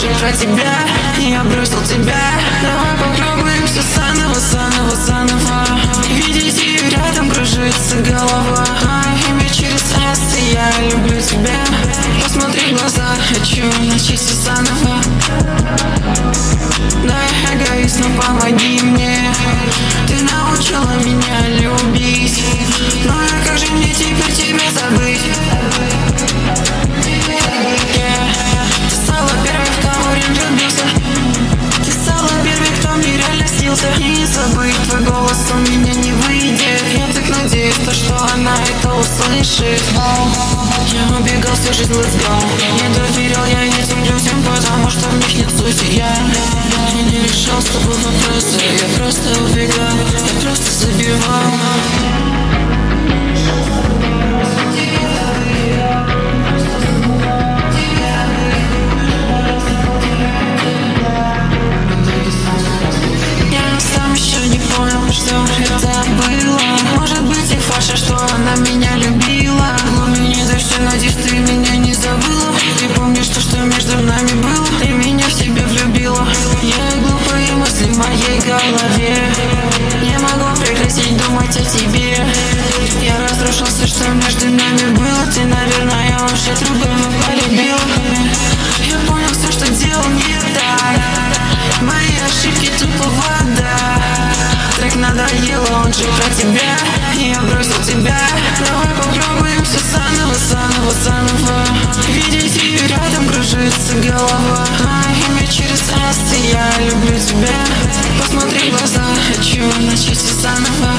уже про тебя. Я бросил тебя. Давай попробуем все заново, заново, заново. Видеть ее рядом, кружится голова. Имя через раз, я люблю тебя. Посмотри в глаза, хочу начать все заново. Дай эгоист, ну помоги мне. Ты научила меня любить. Ну и как же мне теперь тебя забыть? Ты стала первой, в кого я влюбился. Ты стала первой, кто мне реально снился. Не забыть твой голос у меня не выйдет. Я так надеюсь, что она это услышит. Я убегал всю жизнь, let's go. Не доверял я этим людям, потому что в них нет сути. Я не решал с тобой вопросы. Я просто убегал, я просто забивал. Что это было? Может быть и фальшь, что она меня любила. Глубине души, надеюсь, ты меня не забыла. Ты помнишь то, что между нами было? Ты меня в себя влюбила. Я глупые мысли в моей голове. Не могу прекратить думать о тебе. Я разрушил все, что между нами было. Ты, наверное, уже другого полюбила. Я понял все, что делал не так. Мои ошибки тупо вода. Трек надоело, он же про тебя. Я бросил тебя. Давай попробуем все заново, заново, заново. Видеть ее рядом, кружится голова. Имя через раз, я люблю тебя. Посмотри в глаза, хочу начать все заново.